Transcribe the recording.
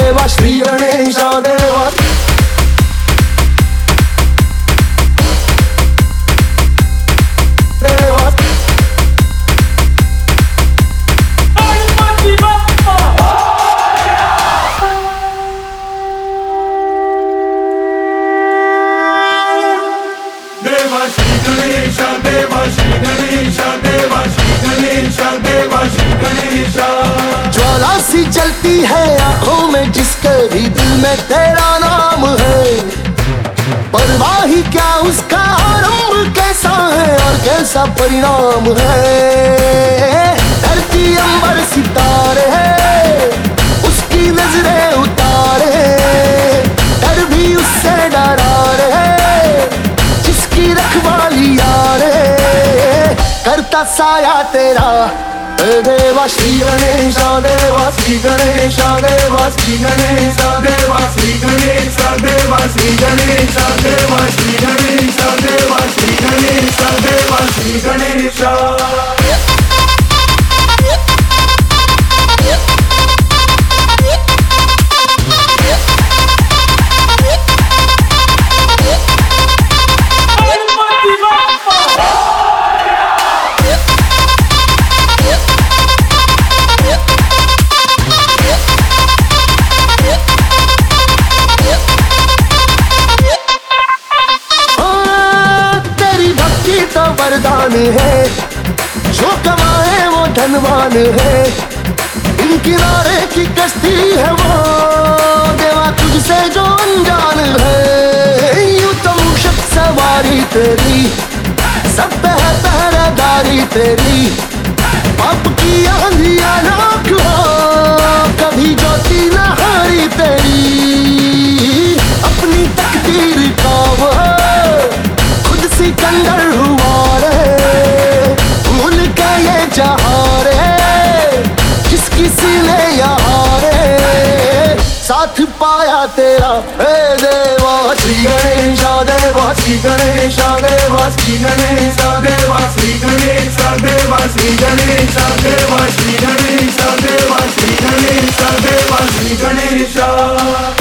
देवा श्री गणेश देवा ज्वाला सी जलती है आंखों में जिसके भी दिल में तेरा नाम है। परवाही क्या उसका आरंभ कैसा है और कैसा परिणाम है। धरती अंबर सितारे है उसकी नजरें उतारे, डर भी उससे डरा रहे जिसकी रखवाली यार है। करता साया तेरा देवा श्री गणेश देवा श्री गणेश देवा श्री गणेश देवा श्री गणेश देवा श्री गणेश देवा श्री गणेश देवा श्री गणेश देवा श्री गणेश। वरदान है जो कमाए वो धनवान है। इन किनारे की कश्ती है वो देवा तुझसे जो अनजान है। यूं तो मूषक सवारी तेरी सब है पहरेदारी तेरी। पाप की आंधियां राख हो कभी ज्योति न हारी तेरी। अपनी तकदीर का वो खुद सिकंदर हुआ जहाँ रे जिसकी सीने यहाँ रे साथ पाया तेरा हे देवा श्री गणेश देवा श्री गणेश देवा श्री गणेश देवा श्री गणेश देवा श्री गणेश देवा श्री गणेश देवा श्री गणेश देवा श्री गणेश।